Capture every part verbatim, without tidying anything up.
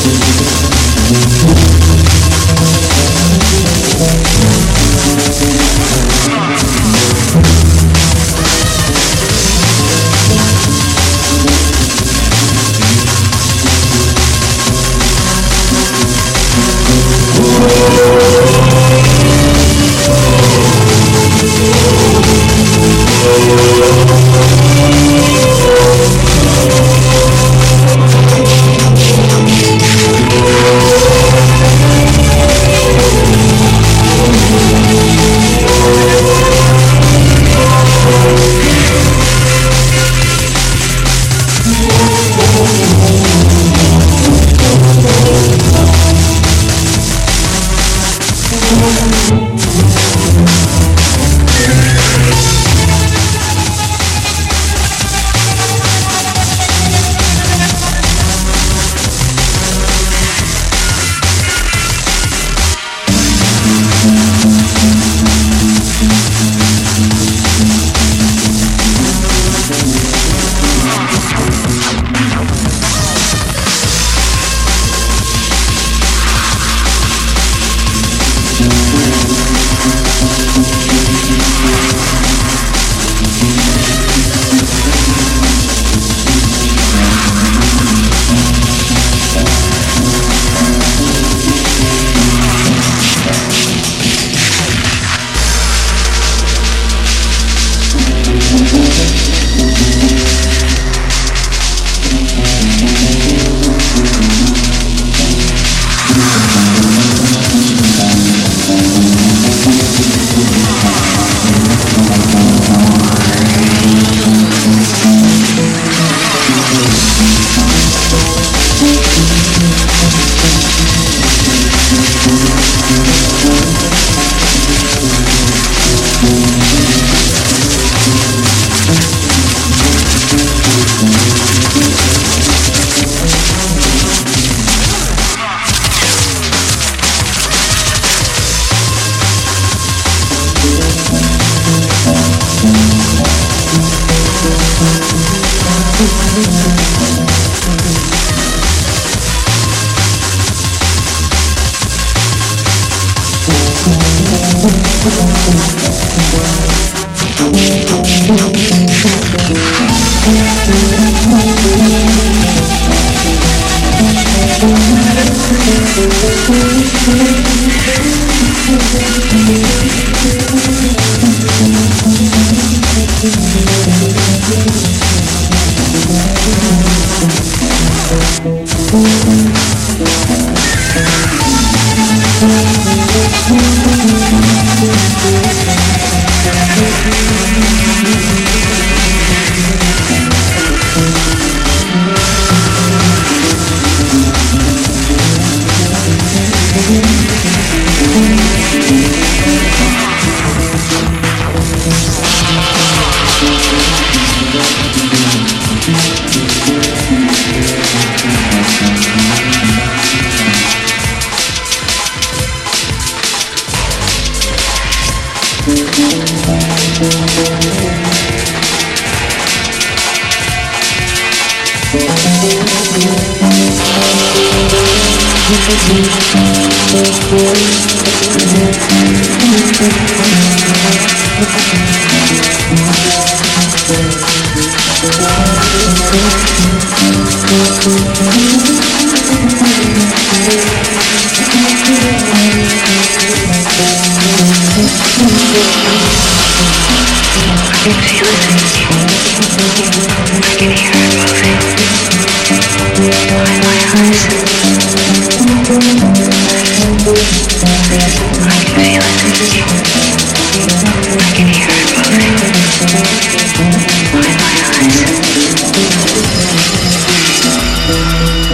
Behind my eyes.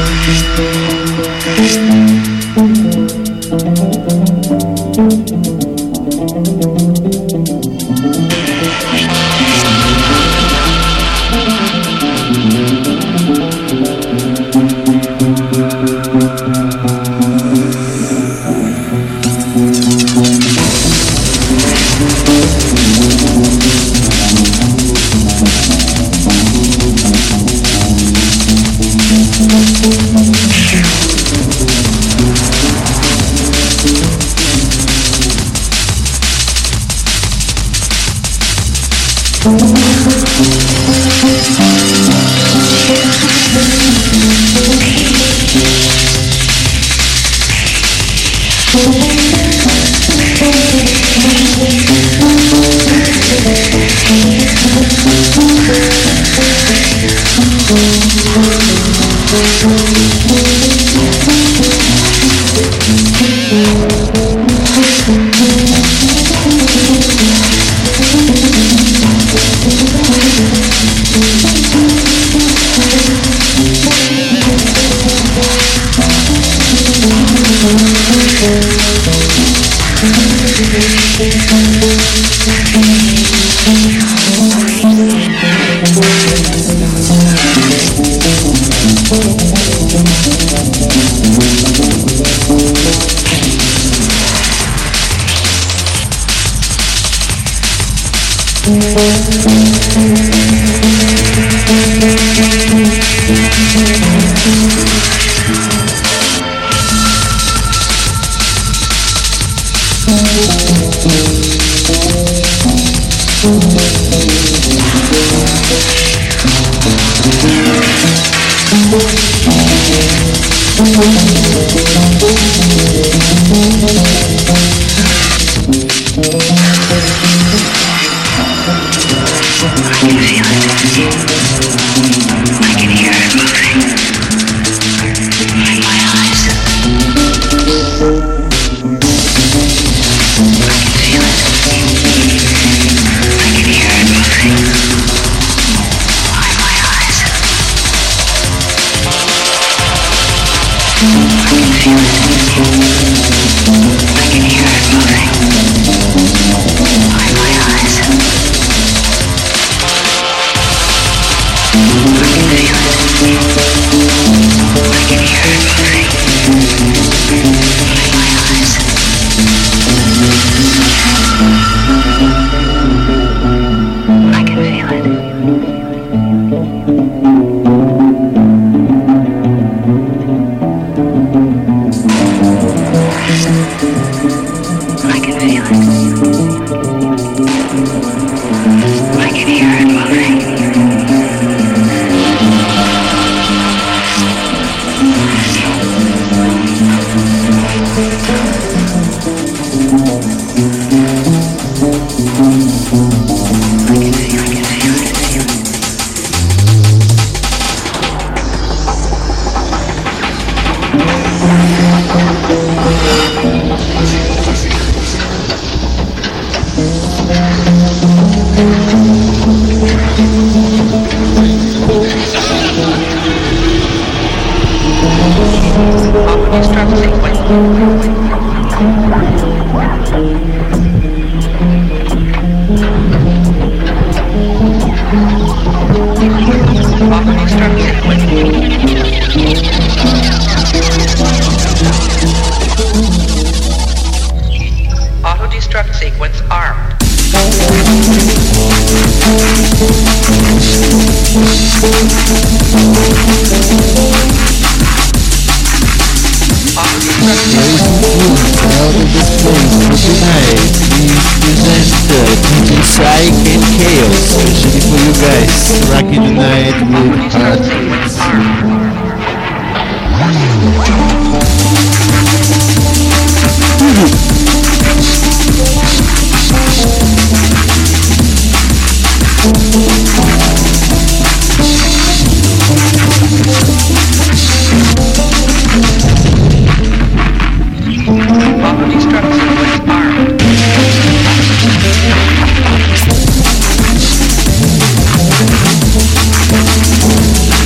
Armed.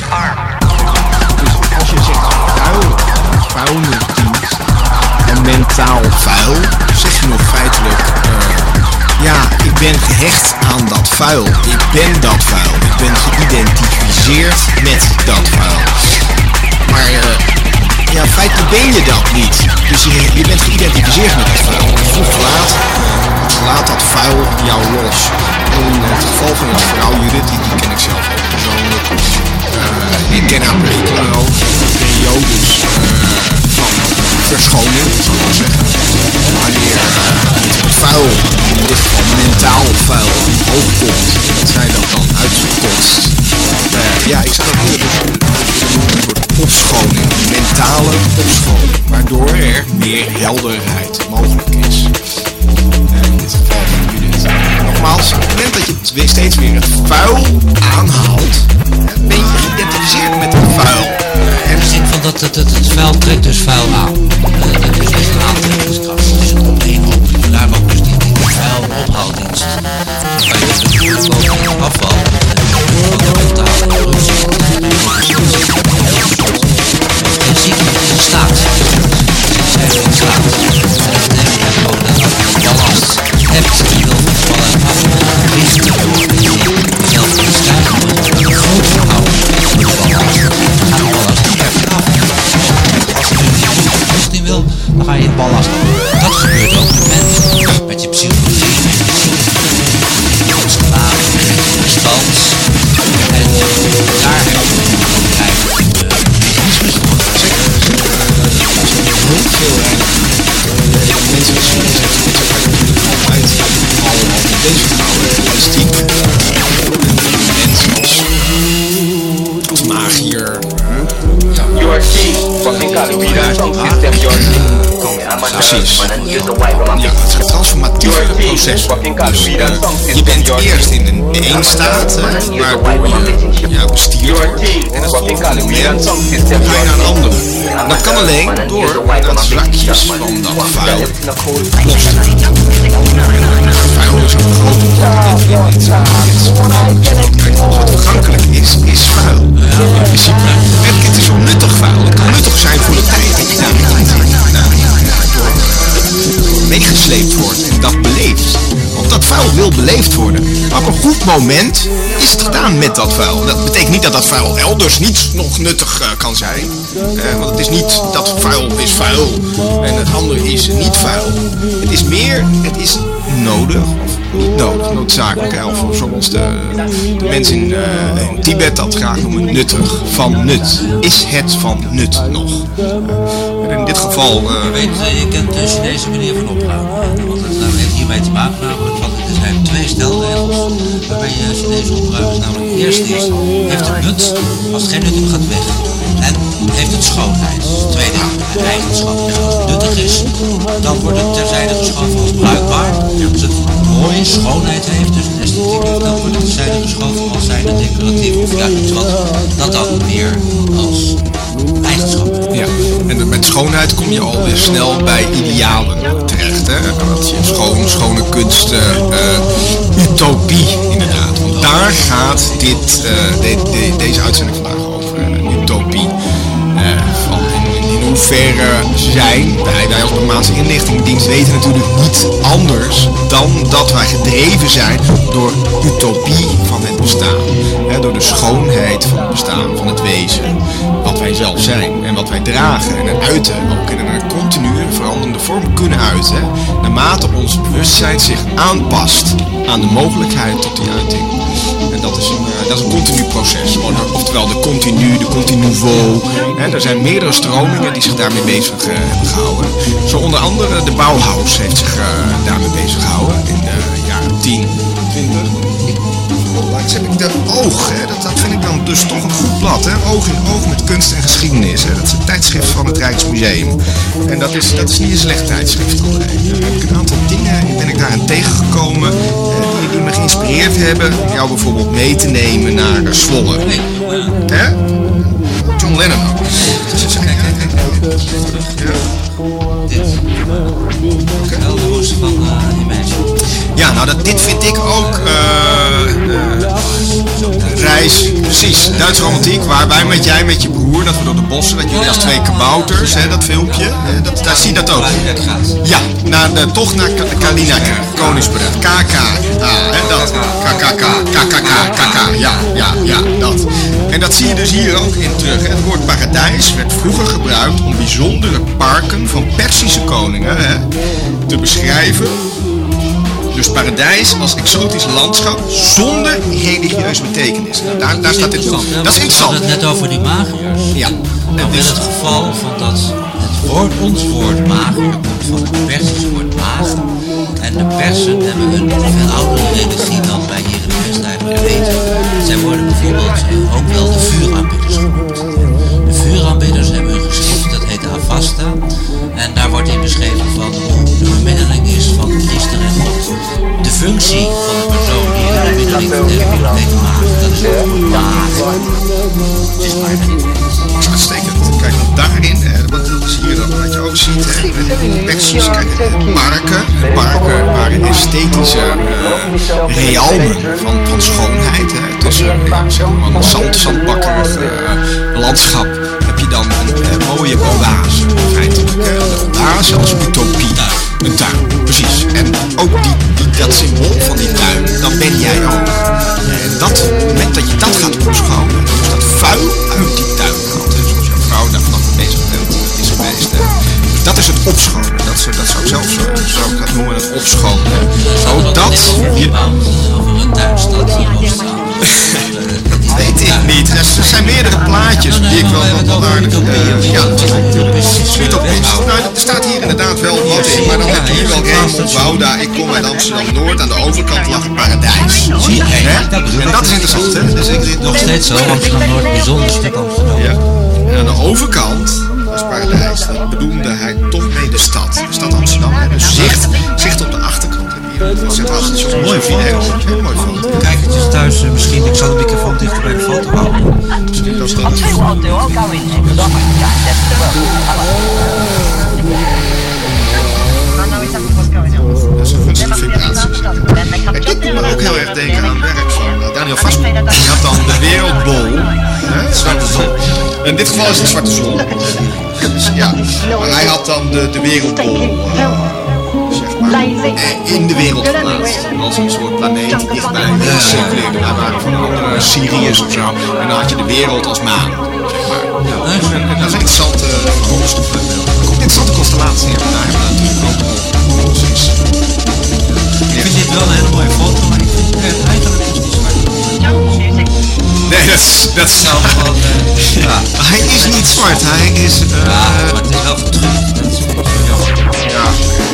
Dus als je zegt vuil, vuilnisdienst en mentaal vuil, zeg je nog feitelijk, uh, ja, ik ben gehecht aan dat vuil. Ik ben dat vuil. Ik ben geïdentificeerd met dat vuil. Maar uh, ja, feitelijk ben je dat niet. Dus je, je bent geïdentificeerd met dat vuil. Vroeg of laat, uh, laat dat vuil jou los. In het geval van het vrouw Judith, die, die ken ik zelf ook persoonlijk. Uh, ik ken haar periodes uh, van verschoning, zal ik maar zeggen. Wanneer uh, het vuil, in dit geval mentaal vuil, omhoog komt, dat zij dat dan uitgekotst. Uh, ja, ik zou dat hier dus een soort opschoning, mentale opschoning, waardoor er meer helderheid mogelijk is. Uh, in dit geval van Judith. Nogmaals, op het moment dat je steeds weer het vuil aanhaalt, ben je geïdentificeerd met het vuil. En de zin van dat het, het, het vuil trekt dus vuil aan. Uh, dat is dus een aantrekkingskracht. Het is een opeenhoop. Vandaar ook dus die, die vuil ophaaldienst. Dan kan je dus natuurlijk ook het afval van de mentale corruptie. En ziek in staat. Zijn we in staat. En dat betekent ook dat als je ballast hebt, die wil vallen af, richten, zelf bestrijden, een groot verhouden van de ballast. Gaat de ballast niet erg af. Als je nu die niet wil, dan ga je in ballast af. Dat gebeurt ook met, met je psychologie, met je psychologie, met schade, met stand. En daar heb je een mechanismes voor. Zeker, heel veel mensen misschien zeggen dat ze natuurlijk altijd al met deze vrouwen elastiek mensen als magier. Precies. Ja, het is een transformatief proces. Dus uh, je bent eerst in een eenstaat, uh, waardoor je ja, bestuurd wordt. En het volgende moment ga je naar een andere. En dat kan alleen door dat zakjes van dat vuil los te laten. Vuil is een groot als het vergankelijk is, is vuil. In principe, het is onnuttig vuil. Het kan nuttig zijn voor de tijd dat je daarmee meegesleept wordt en dat beleeft. Want dat vuil wil beleefd worden. Maar op een goed moment is het gedaan met dat vuil. Dat betekent niet dat dat vuil elders niet nog nuttig uh, kan zijn. Uh, want het is niet dat vuil is vuil en het andere is niet vuil. Het is meer, het is nodig of niet nodig, noodzakelijk. Hè? Of zoals de, de mensen in, uh, in Tibet dat graag noemen, nuttig van nut. Is het van nut nog? Uh, in dit geval... Uh, je weet, uh, je kent de Chinese manier van opgaan. Want het heeft hiermee te maken namelijk van, er zijn twee stelregels waarbij je Chinese opruimers namelijk het eerste is, heeft het nut, als het geen nut heeft gaat weg. En heeft het schoonheid. Het tweede is eigenschap. Dus als het nuttig is, dan wordt het terzijde geschoven als bruikbaar. Als het mooie schoonheid heeft, dus een esthetiek, dan wordt het terzijde geschoven als zijnde decoratief of ja, iets wat dat dan meer als eigenschap. Ja, en met schoonheid kom je alweer snel bij idealen terecht. Hè? Dat je schoon, schone kunst, uh, uh, utopie inderdaad. Want daar gaat dit, uh, de, de, deze uitzending vandaag over. Een utopie. Uh, van in, in hoeverre zijn wij, wij als Burmaanse inlichtingendienst weten natuurlijk niet anders dan dat wij gedreven zijn door utopie van het bestaan. Hè, door de schoonheid van het bestaan, van het wezen. Wat wij zelf zijn en wat wij dragen en het uiten ook in een continue veranderende vorm kunnen uiten. Naarmate ons bewustzijn zich aanpast aan de mogelijkheid tot die uiting. En dat is een, uh, dat is een continu proces. Oftewel de continu, de continuo. Hè, er zijn meerdere stromingen die zich daarmee bezig uh, hebben gehouden. Zo onder andere de Bauhaus heeft zich uh, daarmee bezig gehouden in de jaren tien, twintig. Langs heb ik de Oog, hè. Dat, dat vind ik dan dus toch een goed blad. Hè. Oog in oog met kunst en geschiedenis. Hè. Dat is een tijdschrift van het Rijksmuseum. En dat is, dat is niet een slecht tijdschrift. André. Daar heb ik een aantal dingen ben ik daarin tegengekomen. Eh, die, die me geïnspireerd hebben om jou bijvoorbeeld mee te nemen naar uh, Zwolle. Hè? John Lennon ook. Kijk, kijk, kijk. Ja. Dit. Wel de hoes van uh, Imagine. Ja, nou dat, dit vind ik ook uh, uh, reis, precies, Duitse romantiek, waarbij met jij met je broer, dat we door de bossen, dat jullie als twee kabouters, hè, dat filmpje, hè, dat, daar zie je dat ook. Ja, naar de, toch naar Kalinek, Koningsbrug, K K, ah, hè, dat, K K K, K K K, K K, ja, ja, ja, dat. En dat zie je dus hier ook in terug. Hè. Het woord paradijs werd vroeger gebruikt om bijzondere parken van Perzische koningen, hè, te beschrijven. Dus paradijs als exotisch landschap zonder religieuze betekenis. Nou, daar, daar staat dit. Dat is interessant. We hadden het net over die magiërs. Ja. Nou, in het geval van dat het woord, ons woord magier komt van het Persische woord maag. En de Persen hebben een veel oudere religie dan wij hier in de West-Europa weten. Zij worden bijvoorbeeld ook wel de vuuraanbidders genoemd. De vuuraanbidders hebben een geschrift, dat heet Avesta. En daar wordt in beschreven van hoe de bemiddeling is van de priester en God. De functie van de persoon die in de bemiddeling vertegenwoordigt heet maag. Dat is het woord maag. Het is maar niet. Uitstekend. Kijk, want daarin, hè, wat zie je dan, wat je ook ziet, hè, in de Persisch, kijk, parken, parken waren esthetische uh, realmen van, van schoonheid. Hè. Tussen ja, zeg maar, een zand, zandbakkerig uh, landschap heb je dan een uh, mooie oase, feitelijk. Uh, de oase als utopie. Een tuin, precies. En ook die, die, dat symbool van die tuin, dan ben jij ook. En dat, met dat je dat gaat opschonen, dus dat vuil uit die tuin haalt, hè, zoals jouw vrouw daar vanaf bezig is geweest. Hè. Dat is het opschonen. Dat, is, dat zou ik zelf zo, zo gaan noemen, het opschonen. Ook dat... Je, over een tuinstad in Oost-Vlaanderen. Dat weet ik niet. Er zijn meerdere plaatjes die ik wel wat aardig... Uh, ja, Utopist. Nou, er staat hier inderdaad wel wat in, maar dan heb je hier wel Raymond Wouda. Ik kom uit Amsterdam-Noord. Aan de overkant lag het paradijs. Zie je? En dat is interessant, hè? Dus ik nog steeds zo, Amsterdam-Noord, bijzonder stuk Amsterdam. Ja. En aan de overkant, dat is paradijs, dat bedoelde hij toch mee de stad. De stad Amsterdam, hè? Dus zicht, zicht op de achterkant. Dat zit wel een mooi video. Heel mooi foto. Kijkertjes thuis, misschien, ik zal de microfoon dichter bij de foto houden. Misschien dat is dat. I'll tell you what I'll do, I'll go in there, because I make that step as well. I know exactly what's going on. Dat is een gunstige vibratie. En dit doet me ook heel erg denken aan werk van uh, Daniel Vastman. Die had dan de Wereldbol, hè, het zwarte zon. In dit geval is het zwarte zon. Dus, ja, maar hij had dan de, de Wereldbol, uh, zeg maar, eh, in de wereld geplaatst. Als een soort planeet dichtbij. Ja, circuleerde. Wij waren van andere Syriërs of zo. En dan had je de wereld als maan, zeg maar. Ja, en, en dat is een interessante uh, interessante constellatie. En daar hebben we natuurlijk ook uh, precies. Ik vind dit wel een hele mooie foto, maar ik vind het eigenlijk is niet zwart. Nee, dat is... Dat is Nou, gewoon, uh, ja. Hij is niet zwart, hij is... Uh, ja, maar het is wel verdrukt. Dat is wel jammer. Ja.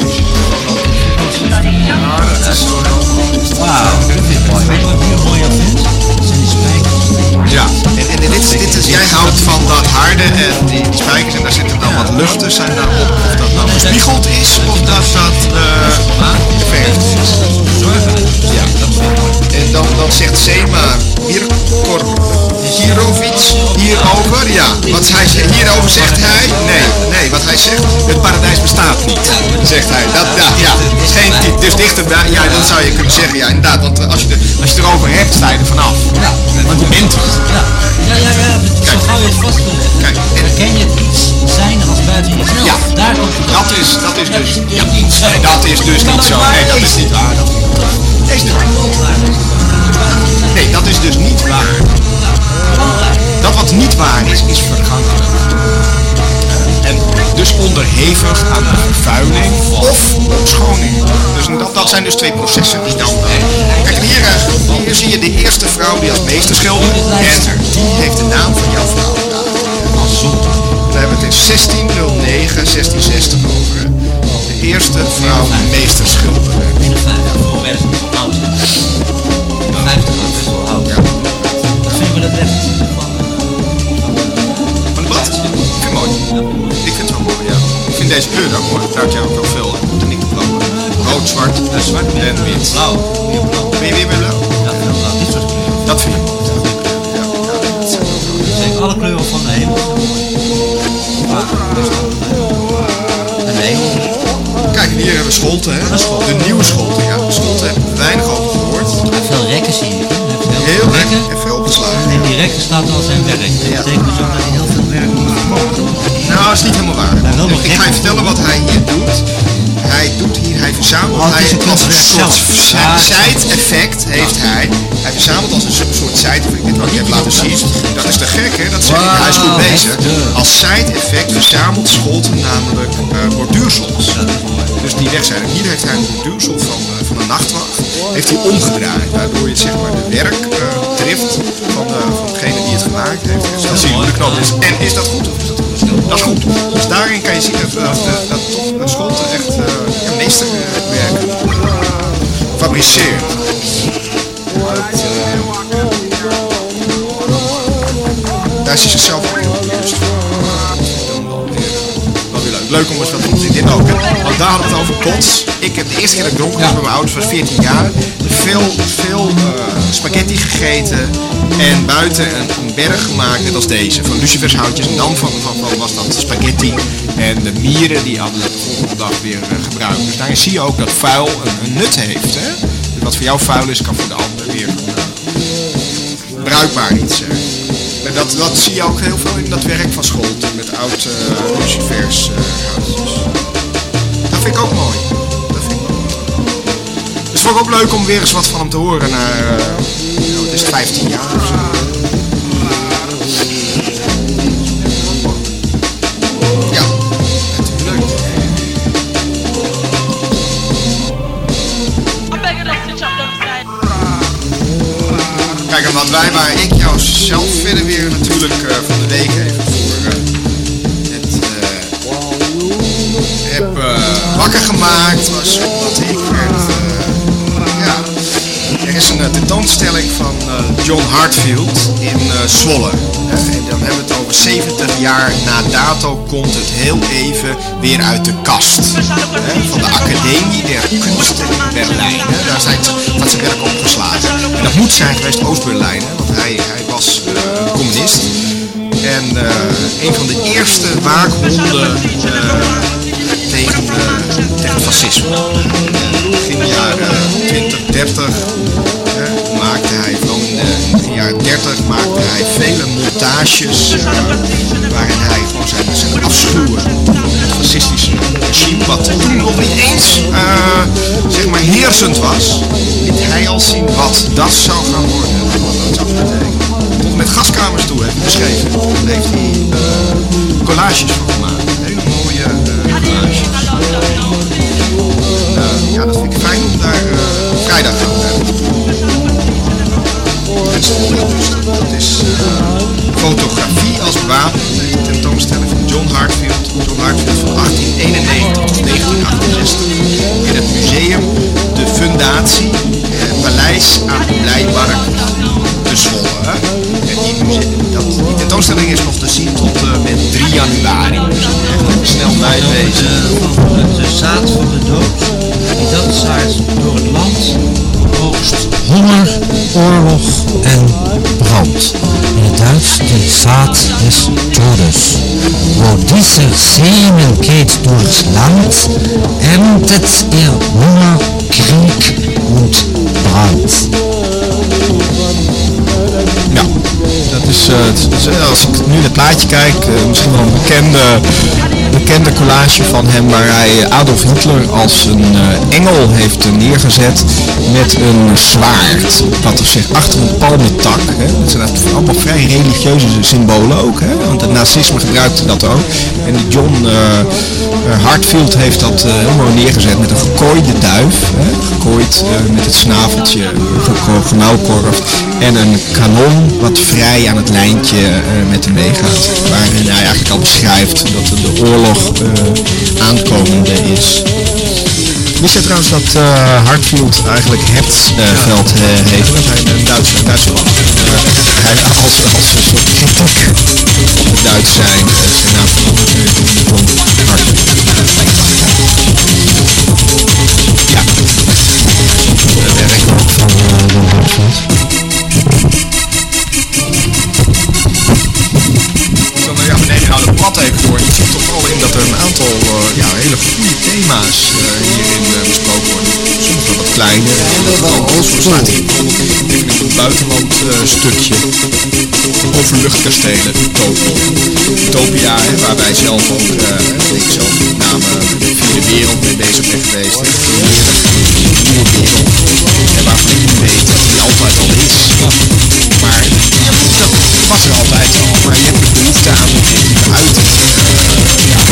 Ja, dat is zo heel goed. Wauw, dat vind ik mooi. Weet je wat ik hier mooi aan vind? Dat zijn die spijkers. Ja, en, en dit, dit is, jij houdt van dat harde en die, die spijkers en daar zitten dan wat luchten zijn daarop. Of dat nou gespiegeld is of dat dat uh, geverfd is. Zorgen dat ja. Dat vind ik mooi. En dan, dan zegt Sema Mirkor Hirovic hierover, ja, wat hij zegt, hierover zegt hij, nee, nee, wat hij zegt, het paradijs bestaat niet, zegt hij, dat, ja, ja, geen type, dus dichterbij, ja, dan zou je kunnen zeggen, ja, inderdaad, want als je, de, als je erover hebt, sta je er vanaf, want je bent het. Ja, ja, ja, ja, zo gauw je het vast wil leggen, kijk, en, herken je het iets zijn als buiten jezelf, ja, daar komt het dat is, dat is dus, ja, nee, dat is dus niet zo, nee, dat is niet waar, dat is niet waar. Nee, dat is dus niet waar. Dat wat niet waar is, is vergankelijk. En dus onderhevig aan de vervuiling of opschoning. Dus dat, dat zijn dus twee processen die dan... Kijk, hier, hier zie je de eerste vrouw die als meester schildert. En die heeft de naam van jouw vrouw. Als zon. We hebben het in zestien nul negen, zestien zestig over. De eerste vrouw meester schilderen. vijftig jaar best wel oud. Ja. Dat vinden we dat echt van... Van de blad? Ik vind het mooi. Ik vind het wel mooi, ja. Ik vind deze kleur ook mooi. Daar had jij ook wel veel techniek te blauw. Rood, zwart, uh, zwart en wit. Blauw. Ben je weer bij blauw? Ja, blauw. Dit soort kleuren. Dat vind ik mooi. Ja, ja, dat is zeker alle kleuren van de hemel zijn mooi. En de hemel. Kijk, hier hebben we Scholte, hè? De nieuwe Scholte, ja. Scholte heb ik weinig over gehoord. Veel rekken zie je. Heel rekken en veel opgeslagen. direct gestart als zijn werk. Dat Ja. betekent dus ook dat hij heel veel werk moet verkopen. Nou, dat is niet helemaal waar. Maar wel nog Ik ga je vertellen wat hij hier doet. Hij doet hier, hij verzamelt, Oh, het is hij, een als een kunstwerk soort zelf. Ja, side-effect heeft hij. Hij verzamelt als een soort side-effect, dit wil ik even laten zien. Dat is te gek, hè? Dat zeg ik, hij is goed Wauw, bezig. heftig. Als side-effect verzamelt Scholten namelijk uh, borduursels. Dat is mooi. Dus die weg zijn. En hier heeft hij een borduursel van, uh, van een nachtwacht. Heeft hij omgedraaid. Waardoor je zeg maar de werkdrift uh, van, uh, van degene die het gemaakt heeft. Dat zie je hoe de knop is. En is dat goed of is dat goed? Dat is goed. Dus daarin kan je zien dat, uh, dat, dat toch uh, Scholten echt uh, ja, meesterwerk fabriceert. Dat, uh, daar is hij zichzelf ook heel bewust van. Wel weer leuk. Leuk om eens wat te zien. Dit ook. Hè? Want daar hadden we het over kots. Ik heb de eerste keer dat ik dronken was met mijn ouders was veertien jaar. Veel, veel uh, spaghetti gegeten. En buiten een, een berg gemaakt, net als deze. Van lucifershoutjes. En dan van, van, van was dat spaghetti. En de mieren die hadden we de volgende dag weer uh, gebruikt. Dus daarin zie je ook dat vuil een, een nut heeft. Hè? Dus wat voor jou vuil is, kan voor de ander weer uh, bruikbaar iets zijn. En dat, dat zie je ook heel veel in dat werk van Scholten. Met oud uh, lucifers uh, houtjes. Dat vind ik ook mooi. Dat vind ik ook mooi. Dus vond ik ook leuk om weer eens wat van hem te horen na, uh, nou, het is vijftien jaar of zo. Ja, natuurlijk. I'm begging us to chop them side. Kijk, en wat wij, waar ik jou zelf verder weer natuurlijk uh, van de week even voor uh, het uh, heb uh, wakker gemaakt was omdat ik werd, uh, ja, er is een uh, tentoonstelling van uh, John Hartfield in uh, Zwolle. Uh, en dan hebben we het over zeventig jaar na dato komt het heel even weer uit de kast. Uh, van de Academie der Kunsten in Berlijn. Uh, daar zijn, gaat zijn werk opgeslagen. En dat moet zijn geweest Oost-Berlijn, hè, want hij, hij was uh, communist. En uh, een van de eerste waakhonden uh, tegen, uh, tegen het fascisme. Begin de jaren twintig, dertig uh, maakte hij, vooral in de, in de jaren dertig, maakte hij vele montages uh, waarin hij gewoon zijn, zijn afschuwen het fascistische regime, wat toen nog niet eens uh, zeg maar heersend was, liet hij al zien wat dat zou gaan worden. Wat dat zou betekenen. Tot met gaskamers toe heeft hij beschreven. Daar heeft hij uh, collages van gemaakt. Hele mooie uh, collages. Uh, ja, dat vind ik fijn om daar uh, vrijdag gaan te hebben. Dus dat is uh, fotografie als wapen. De tentoonstelling van John Hartfield. John Hartfield van achttien eenennegentig tot negentien achtenzestig. In het museum De Fundatie, uh, Paleis aan de Blijbark te Zwolle. En die, dat, die tentoonstelling is nog te zien tot uh, met drie januari. Dus echt even snel bijwezen. De, de zaad van de dood, die dat zaait door het land, oogst honger, oorlog en brand. In het Duits de Saat des Todes. Wo dieser Segen geht durchs Land, erntet er Hunger, Krieg und Brand. Ja, dat is, uh, het is, uh, als ik nu naar het plaatje kijk, uh, misschien wel een bekende, bekende collage van hem waar hij Adolf Hitler als een uh, engel heeft uh, neergezet met een zwaard, wat er zich achter een palmentak. Hè. Dat zijn allemaal vrij religieuze symbolen ook, hè, want het nazisme gebruikte dat ook. En die John uh, uh, Hartfield heeft dat uh, heel mooi neergezet met een gekooide duif, hè, gekooid uh, met het snaveltje, uh, gemauwkorfd en een kanon wat vrij aan het lijntje uh, met hem meegaat. Waarin hij eigenlijk al beschrijft dat de oorlog uh, aankomende is. Wist je trouwens dat uh, Hartfield eigenlijk Hertzfeld uh, heet? Dat hij een Duitse Duitsland. Uh, hij als, als een soort kritiek op het Duits zijn, uh, zijn naam veranderd in John Hartfield. Ja. Dat werk ook van uh, John Hartfield. Zo, nou ja, beneden. nou de plat even door. Je ziet toch al in dat er een aantal uh, ja, hele goede thema's uh, hierin uh, besproken worden. Sommige wat kleiner. Zo staat hier even in het buitenland uh, stukje. Over luchtkastelen, Utopia. Utopia, hè, waar wij zelf ook, uh, ik zelf met name de vierde wereld mee bezig ben geweest. De nieuwe wereld. En waarvan ik niet weet dat die altijd al is. Maar ja, dat was er altijd al. Maar je hebt de behoefte aan om het te uiten. Uh, ja.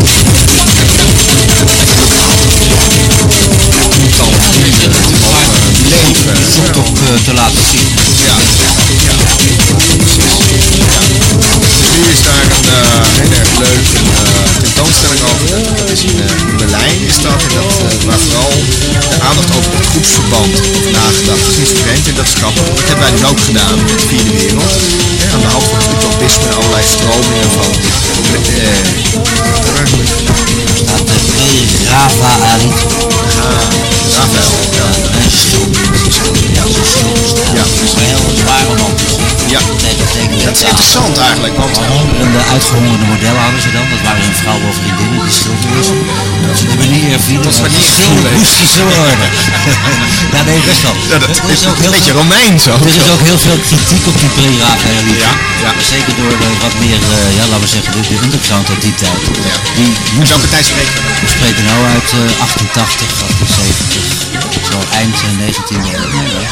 Om dan te mogen leven. Zoekt op uh, te laten zien. Ja, ja, precies. Ja. Dus nu is daar een uh, heel erg leuke uh, tentoonstelling over. Dat is in, uh, in Berlijn is dat. En dat uh, waar vooral de aandacht over het groepsverband wordt nagedacht. Schizofreen in dat schappen. Dat hebben wij dus ook gedaan met de vierde wereld. Ja, aan de hand van het utopisme en allerlei stromingen van uh, eigenlijk. Staat de Rava Alit. Ah, Rafael. Ja. Een stil. Ja, een stil. Ja. Een heel zware man. Ja. Dat is interessant eigenlijk, want een de uitgehongerde modellen hadden ze dan. Dat waren een vrouw of vriendinnen die schilderen. Dat ze de manier vielen. dat is wanneer schilderen moest gezongen worden. Ja, nee, best wel. ja, dat Er is ook een heel beetje veel- Romeins ook. Er is ook heel veel kritiek op die pre-Raphaëlieten. Ja, ja. Zeker door de wat meer, uh, ja, laten we zeggen, de, de underground uit die tijd. Ja. Die In moesten, welke tijd spreken we? we spreken nou uit uh, achtentachtig, achtenzeventig, zo eind uh, negentiende eeuw. Nee, nee,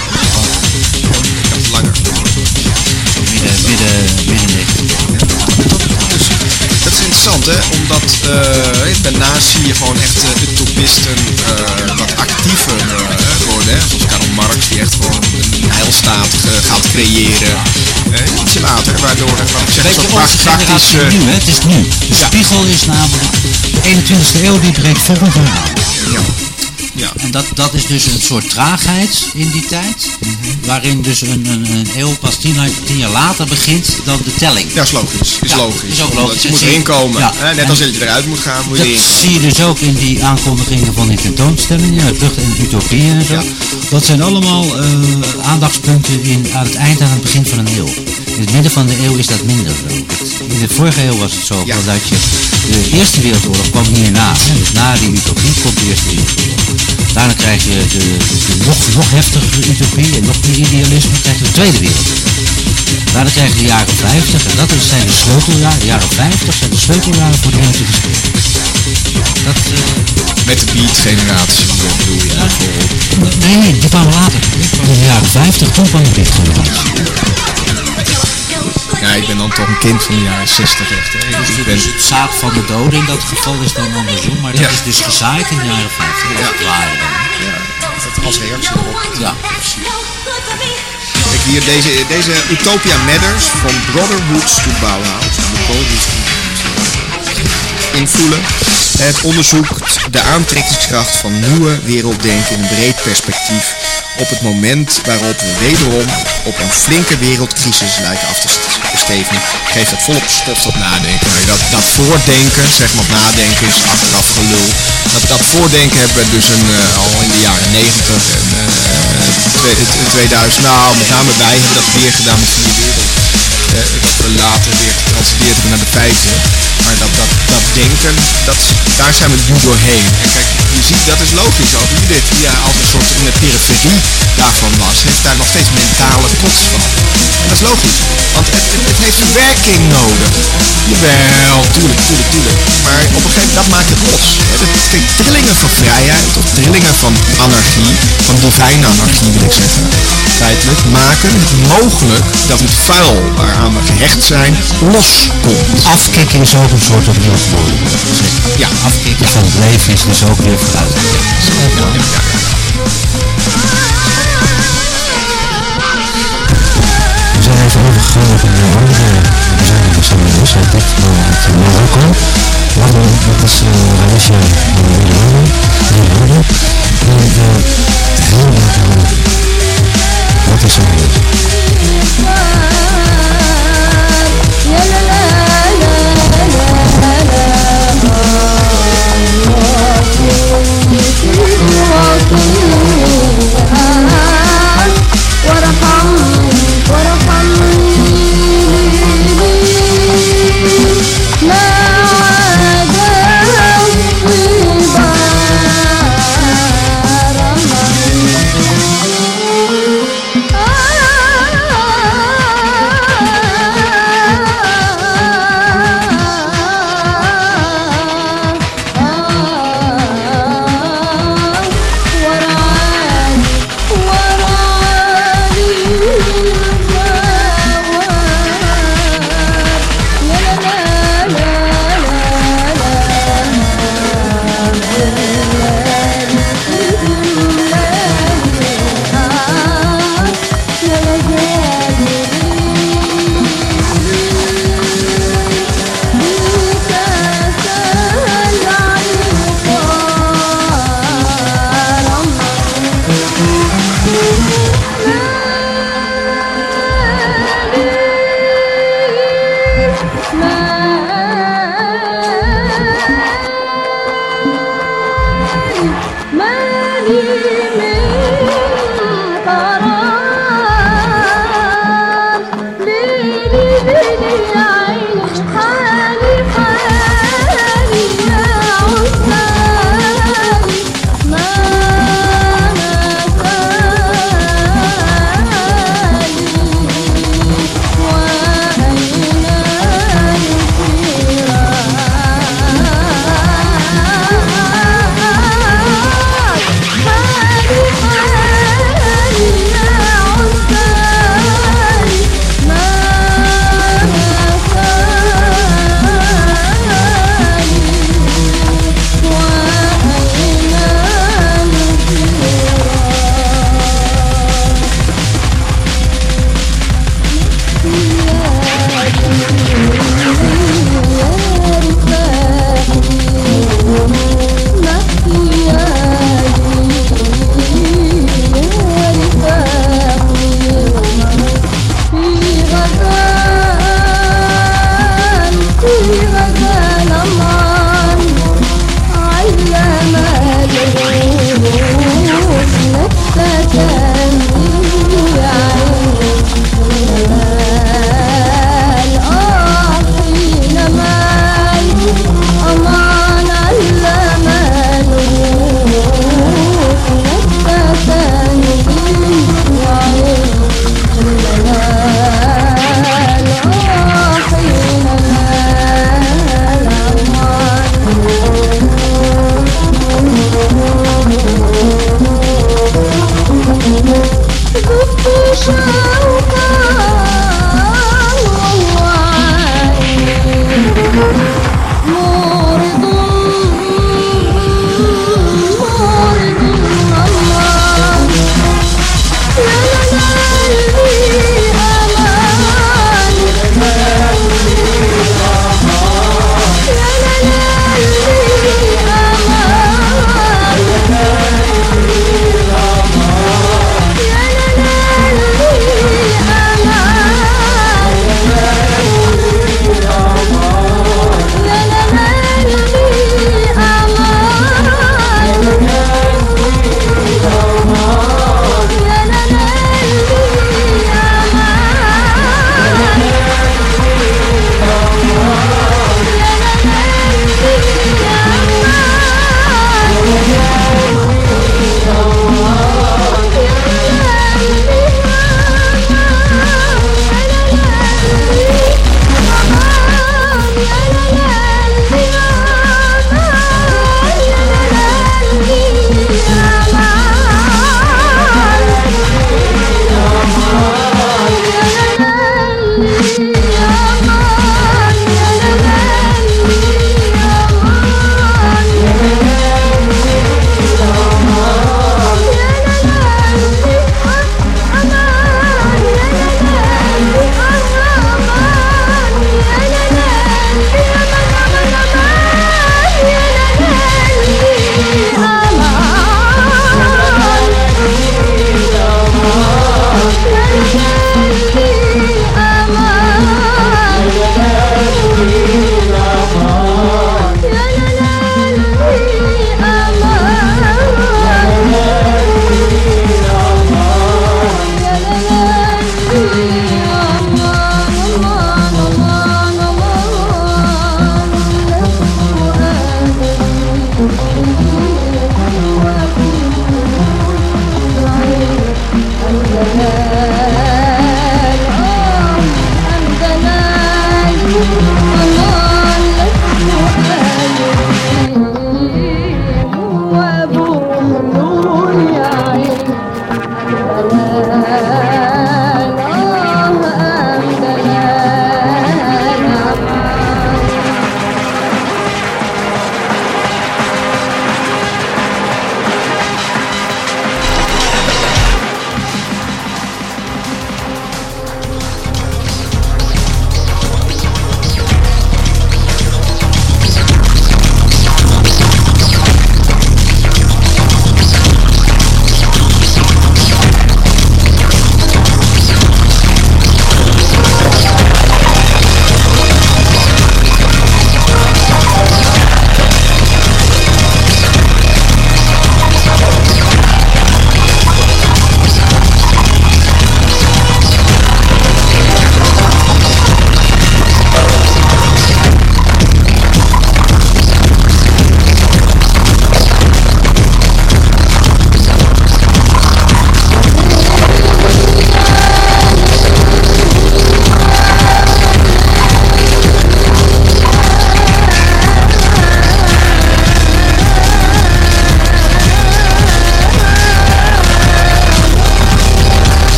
Dat is langer. midden, midden, midden negentiende eeuw. Dus dat is interessant, hè? Omdat uh, daarnaast zie je gewoon echt uh, utopisten uh, wat actiever uh, worden. Hè? Zoals Karl Marx, die echt gewoon een heilstaat uh, gaat creëren. Uh, ietsje later, waardoor er wat ik zeg, Weet een je, soort onze pra- praktische... generatie nu, hè? Het is nu. De Ja. spiegel is namelijk, de eenentwintigste eeuw die breekt volgend jaar aan. Ja. Ja. En dat, dat is dus een soort traagheid in die tijd, waarin dus een, een, een eeuw pas tien, jaar- tien jaar later begint dan de telling. Ja, is logisch. Is Ja, logisch. is ook Omdat logisch. je Dat moet zie je- erin komen. ja. Hè? Net als dat je eruit moet gaan, moet je Dat erin komen. zie je dus ook in die aankondigingen van die tentoonstellingen, het Vlucht en Utopie en zo. Ja. Dat zijn allemaal uh, aandachtspunten in, aan het eind en aan het begin van een eeuw. In het midden van de eeuw is dat minder zo. In de vorige eeuw was het zo Ja. dat je de Eerste Wereldoorlog kwam hierna. Hè? Dus na die utopie komt de Eerste Wereldoorlog. Daarna krijg je de, de nog, nog heftigere utopie en nog meer idealisme, krijg je de Tweede Wereldoorlog. Daarna krijg je de jaren vijftig en dat is- zijn de sleuteljaren. De jaren vijftig zijn de sleuteljaren voor de eenentwintigste eeuw. Dat, uh, Met de beat-generatie bedoel je bijvoorbeeld. nee, die kwamen later. In de jaren vijftig, toen kwam de beatgeneratie. Ja, ik ben dan toch een kind van de jaren zestig echt. Hè. Dus, Ik het- ben... dus het zaad van de doden in dat geval is dan andersom, maar dat Ja. is dus gezaaid in de jaren vijftig. Ja. Als het ware dan. Ja, dat als reactie erop. Ja. Kijk hier, deze, deze Utopia Matters, From Brotherhoods to Bauhaus. De podiums invoelen. Het onderzoekt de aantrekkingskracht van nieuwe werelddenken in een breed perspectief op het moment waarop we wederom op een flinke wereldcrisis lijken af te stevenen. Geeft dat volop stof tot nadenken. Nou, dat, dat voordenken, zeg maar nadenken is achteraf gelul. Dat, dat voordenken hebben we dus een, uh, al in de jaren negentig en uh, tweeduizend. Nou, met name wij hebben dat weer gedaan met Vierde Wereld. Uh, dat we later weer getransfereerd hebben naar de feiten. Maar dat, dat, dat denken, dat, daar zijn we nu doorheen. En kijk, je ziet, dat is logisch. Ook wie dit ja, als een soort in de periferie daarvan was, heeft daar nog steeds mentale kots van. En dat is logisch. Want het, het, het heeft verwerking nodig. Jawel, tuurlijk, tuurlijk, tuurlijk. Maar op een gegeven moment, dat maakt het los. Het, het, kijk, trillingen van vrijheid, of trillingen van anarchie, van divine anarchie wil ik zeggen, feitelijk, maken het mogelijk dat het vuil waaraan we gehecht zijn, loskomt. Afkicken is ook een soort opnieuw geboren. Ja, Afkicken van het leven is dus ook weer vooruit. We zijn even overgegaan op een andere, we zijn er zo in dus, uit dit uit Marokko. Dat is Raisha Nederlanden. En heel erg mooi. Wat is er geweest? وارحمني وارحمني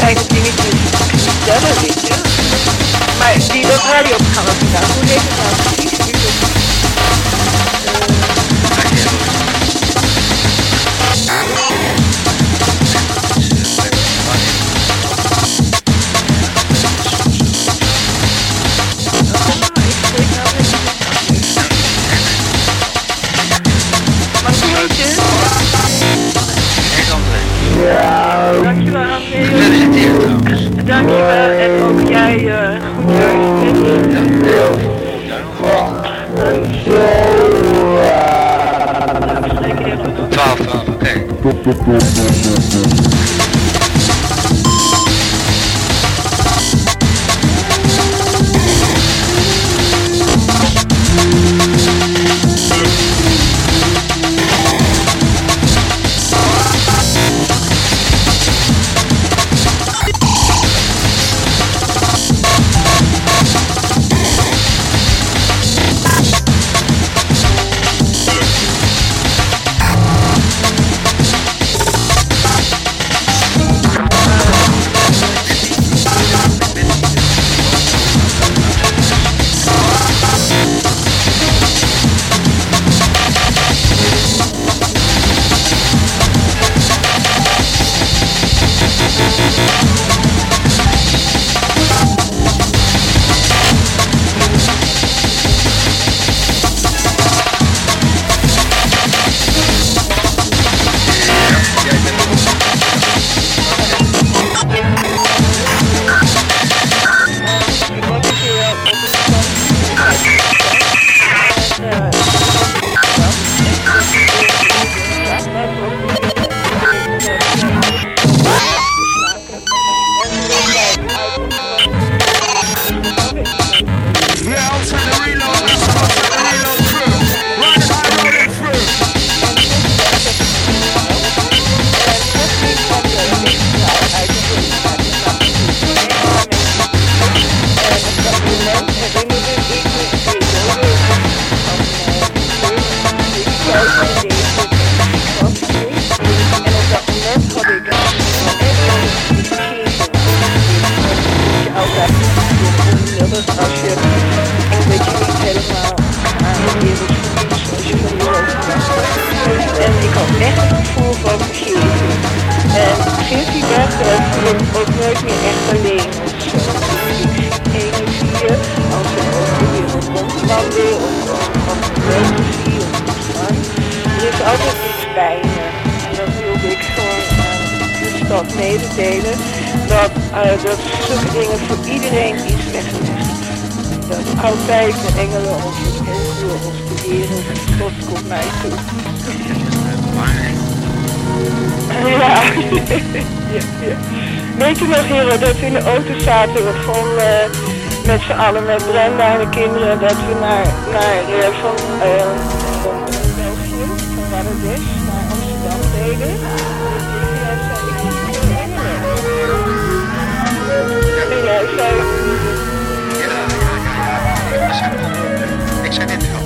kleine dingetjes vertellen, weet je. Maar die dat radioprogramma vandaag, hoe heet het nou precies? Is het, ja, dankjewel André. Gefeliciteerd trouwens. Dankjewel en ook jij uh, goed thuis. twaalf, twaalf, oké. mededelen dat, uh, dat zulke dingen voor iedereen iets wegleggen. Dat altijd de engelen ons heel ons de wereld, God komt mij toe. Ja. Ja, ja. Weet je nog, heren, dat we in de auto zaten van, uh, met z'n allen, met Brenda en de kinderen, dat we naar, naar uh, van, uh, van België, van Bangladesh, naar Amsterdam deden. En jij zei... Ja, ja, ja, ja. Ik zei net al.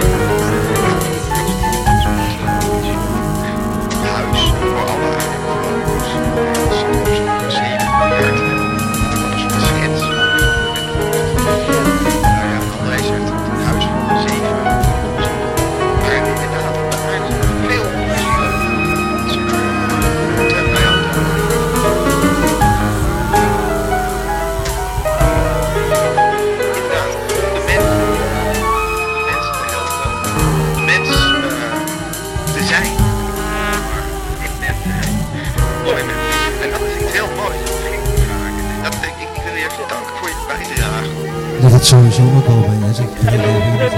Huis voor alle bewoners. zeven miljard. Dat is een schets. Nou ja, André zegt een huis van zeven miljard. Maar inderdaad, er zijn veel dat het sowieso ook al bij is. Ik vind het heel erg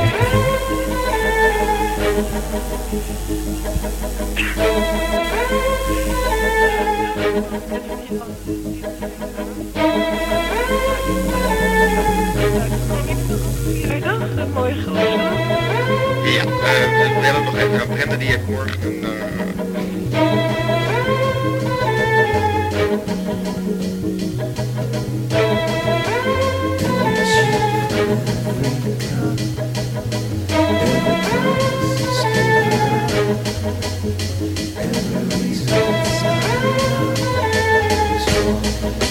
mooi geloof. Ja, uh, we hebben nog even, Brenda die heeft morgen een... Uh, Every reason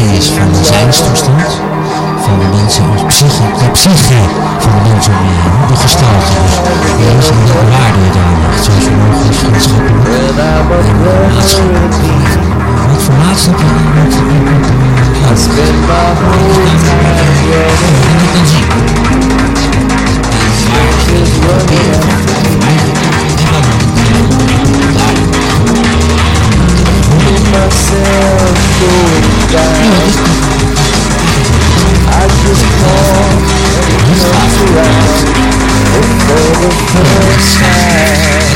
is van de zijnstoestand van de mensen, de psyche, de psyche van de mensen om je heen, de gestalte dus. Deze en de waarde je daar legt, sociologisch, vriendschappelijk en maatschappelijk. Wat voor maatstap je dan moet je plaatsen? En dat dan zien. Maar je proberen van mij en dan daar. I just called and looked around for the first time.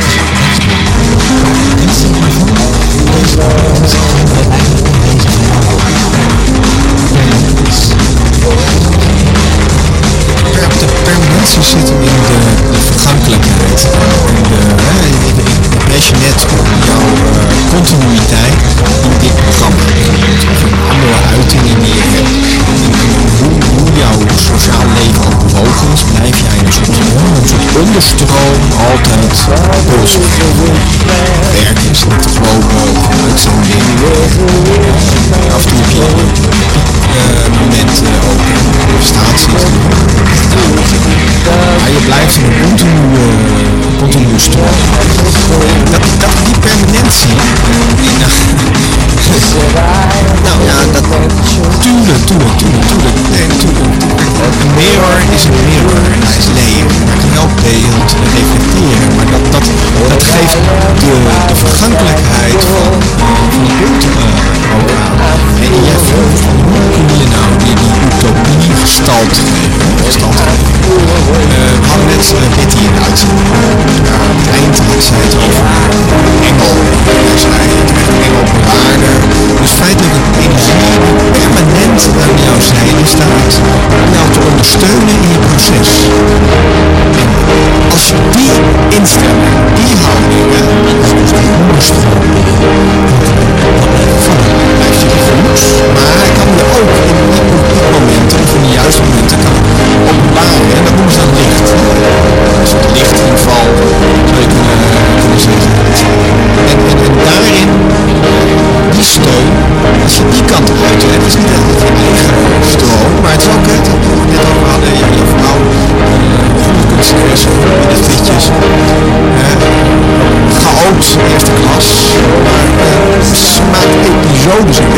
De permanentie zit hem in de, de vergankelijkheid. En de, hè, ik wees je net op jouw uh, continuïteit in dit programma. Of een andere uitingen die je hebt. Hoe, hoe jouw sociaal leven ook bewogen is, blijf jij een soort, een soort onderstroom altijd pulsen. Werk is niet te geloven, uitzending. Af en toe heb je uh, momenten ook prestaties. Maar je blijft in een continue, continue stroom. Dat, dat, die permanentie, die, nou, nou ja, dat, tuurlijk, tuurlijk, tuurlijk, tuurlijk, nee, tuurlijk. Een mirror is een mirror en hij is leeg. Hij kan wel beeld reflecteren, maar dat, dat, dat geeft de, de vergankelijkheid van, van het beeld uh, ook aan. En jij vroeg van hoe kun je nou die, die utopie gestalte geven, gestalte geven. Uh, we hadden net uh, Betty in de uitzending. Uh, aan het eind had zij het over engel. Hij zei het werd engel bewaarder. Dus feitelijk een energie die permanent aan jouw zijde staat om jou te ondersteunen in je proces. En als je die instelling, die houding, hè, dus die onderstroom, blijf je goed, maar hij kan je ook in die momenten of in de juiste momenten kan openbaren. En dat noemen ze dan licht. Als het lichtinval zou je kunnen, kunnen zeggen. En, en, en daarin, die steun, als je die kant uit hebt, het is niet echt je eigen stroom, maar het is ook het, wat we net over hadden, ja, je vrouw, goede kunstenares, in de fitjes, chaot eerste klas, maar uh, ze maakt episodes in